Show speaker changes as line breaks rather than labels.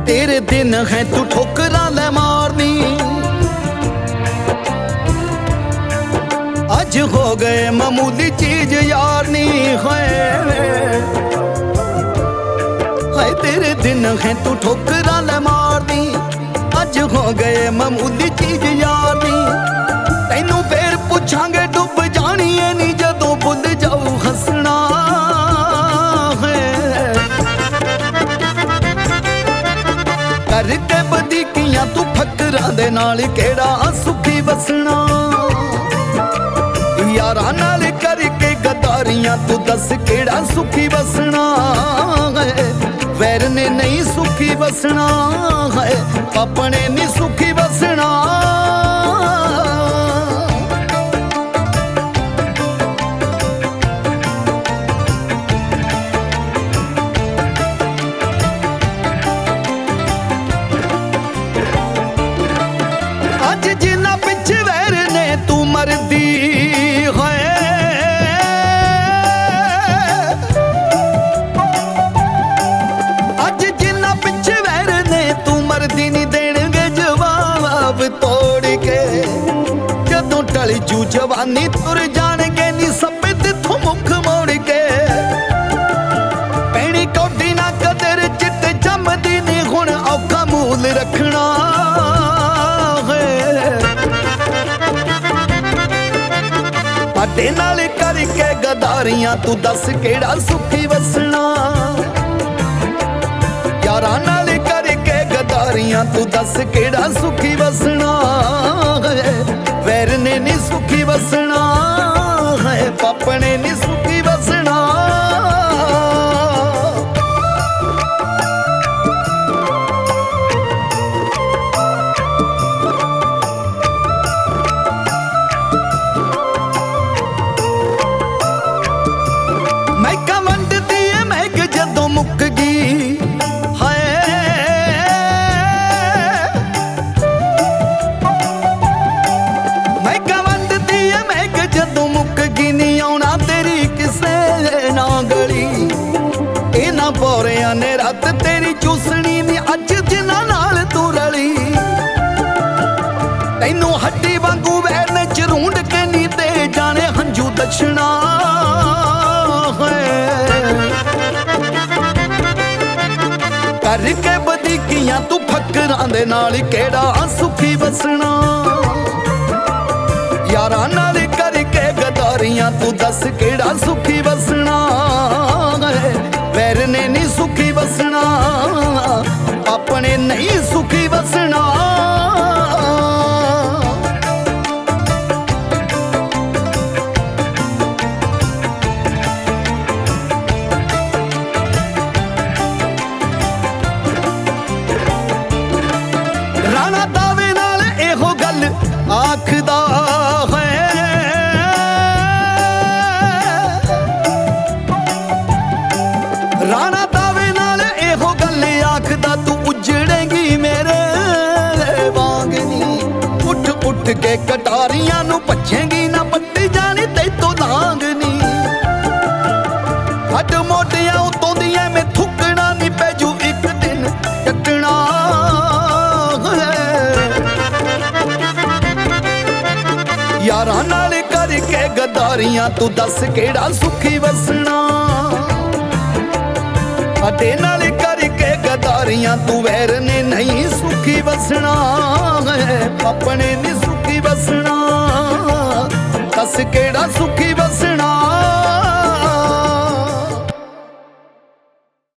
तेरे दिन है तू ठोकरा ले मारनी, अज हो गए मामूली चीज यारनी है। तेरे दिन है तू ठोकरा ले मारनी, अज हो गए मामूली चीज यारनी। तैनू फिर पुछांगे डुब जानी है नी जदों भुल जाऊ हसना है। करके बदीकियां तू फकरां दे नाल केड़ा सुखी वसना। यारां नाल करके गदारियां तू दस केड़ा सुखी वसना है। वैर ने नहीं सुखी वसना है, अपने नहीं सुखी वसना। अज जिन्ना पिछे वैर ने तू मरदी है, अज जिन्ना पिछे वैर ने तू मरदी नहीं देणगे जवाब तोड़ के। जदों टल जू जवानी तुर जाणगे नी सभे तिथों मुख मोड़ के। पैणी कौडी ना कदर चिट्टे जमदी नी हुण औखा मूल रखना ते नाल करके गदारियां तू दस केड़ा सुखी वसना। यारां नाल करके गदारियां तू दस केड़ा सुखी वसना है। वैर ने नहीं सुखी वसना है, पापने नहीं सुखी वसना। मुक गई हाय मैं कवंडदी है मैं जदों मुक गई। नहीं आउणा तेरी किसे ना गली, इन्हां पौरियां ने रात तेरी चूसनी नी अज जिन्हां नाल तू रली। तैनू हड्डी वांगू वैर ने चरूंड के नी दे जाने हंझू दक्षिणा करके बदीकियां तू फकरां दे नाल केड़ा सुखी वसना। यारां नाल करके गदारियां तू दस केड़ा सुखी वसना है। वैर ने नहीं सुखी वसना, अपने नहीं सुखी वसना। राणा दावे नाल एहो गल आखदा है, राणा दावे नाल एहो गल आखदा तू उजड़ेगी मेरे वांगनी। उठ उठ के कटारियां नू भजेगी ना पट्टी जानी तैतों लांगनी। हड मोटियां उतों दियां मैं थुकना नी पैजू एक दिन टटना। यारां नाल करके गदारियां तू दस केड़ा सुखी वसना। अटे नाल करके गदारियां तू वैर ने नहीं सुखी वसना है, अपने नहीं सुखी वसना। दस केड़ा सुखी